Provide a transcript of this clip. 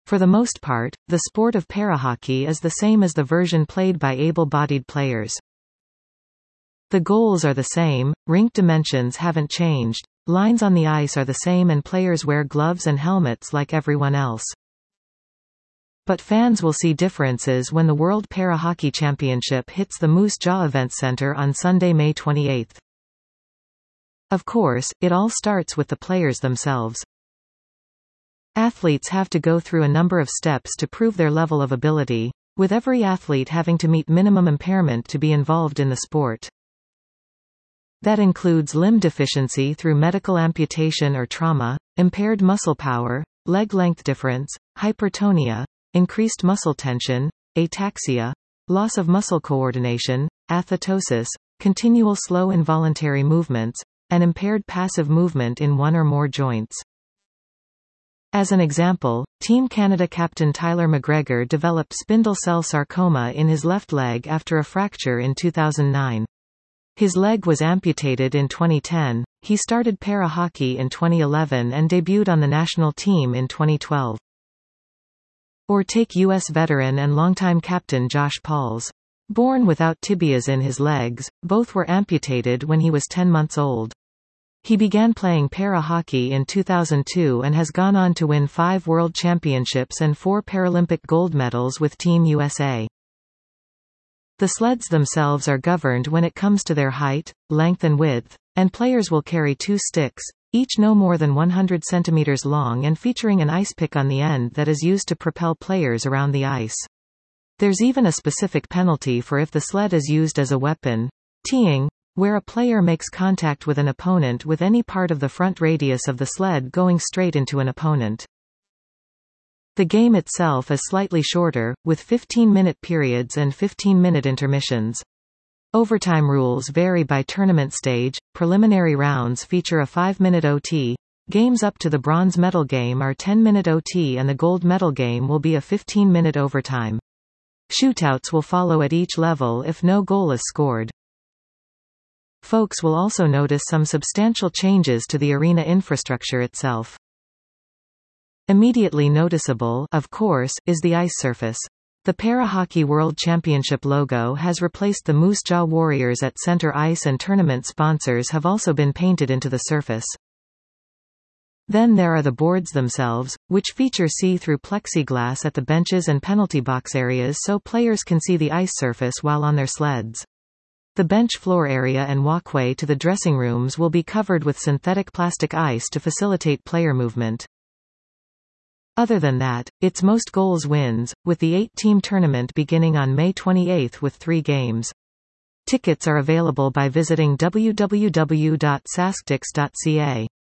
For the most part, the sport of parahockey is the same as the version played by able-bodied players. The goals are the same, rink dimensions haven't changed, lines on the ice are the same and players wear gloves and helmets like everyone else. But fans will see differences when the World Para-Hockey Championship hits the Moose Jaw Event Center on Sunday, May 28. Of course, it all starts with the players themselves. Athletes have to go through a number of steps to prove their level of ability, with every athlete having to meet minimum impairment to be involved in the sport. That includes limb deficiency through medical amputation or trauma, impaired muscle power, leg length difference, hypertonia, increased muscle tension, ataxia, loss of muscle coordination, athetosis, continual slow involuntary movements, and impaired passive movement in one or more joints. As an example, Team Canada captain Tyler McGregor developed spindle cell sarcoma in his left leg after a fracture in 2009. His leg was amputated in 2010. He started para-hockey in 2011 and debuted on the national team in 2012. Or take U.S. veteran and longtime captain Josh Pauls. Born without tibias in his legs, both were amputated when he was 10 months old. He began playing para-hockey in 2002 and has gone on to win 5 World Championships and 4 Paralympic gold medals with Team USA. The sleds themselves are governed when it comes to their height, length and width, and players will carry 2 sticks, each no more than 100 centimeters long and featuring an ice pick on the end that is used to propel players around the ice. There's even a specific penalty for if the sled is used as a weapon, teeing, where a player makes contact with an opponent with any part of the front radius of the sled going straight into an opponent. The game itself is slightly shorter, with 15-minute periods and 15-minute intermissions. Overtime rules vary by tournament stage. Preliminary rounds feature a 5-minute OT. Games up to the bronze medal game are 10-minute OT and the gold medal game will be a 15-minute overtime. Shootouts will follow at each level if no goal is scored. Folks will also notice some substantial changes to the arena infrastructure itself. Immediately noticeable, of course, is the ice surface. The Para-Hockey World Championship logo has replaced the Moose Jaw Warriors at center ice and tournament sponsors have also been painted into the surface. Then there are the boards themselves, which feature see-through plexiglass at the benches and penalty box areas so players can see the ice surface while on their sleds. The bench floor area and walkway to the dressing rooms will be covered with synthetic plastic ice to facilitate player movement. Other than that, it's most goals wins, with the 8-team tournament beginning on May 28 with 3 games. Tickets are available by visiting www.sasktix.ca.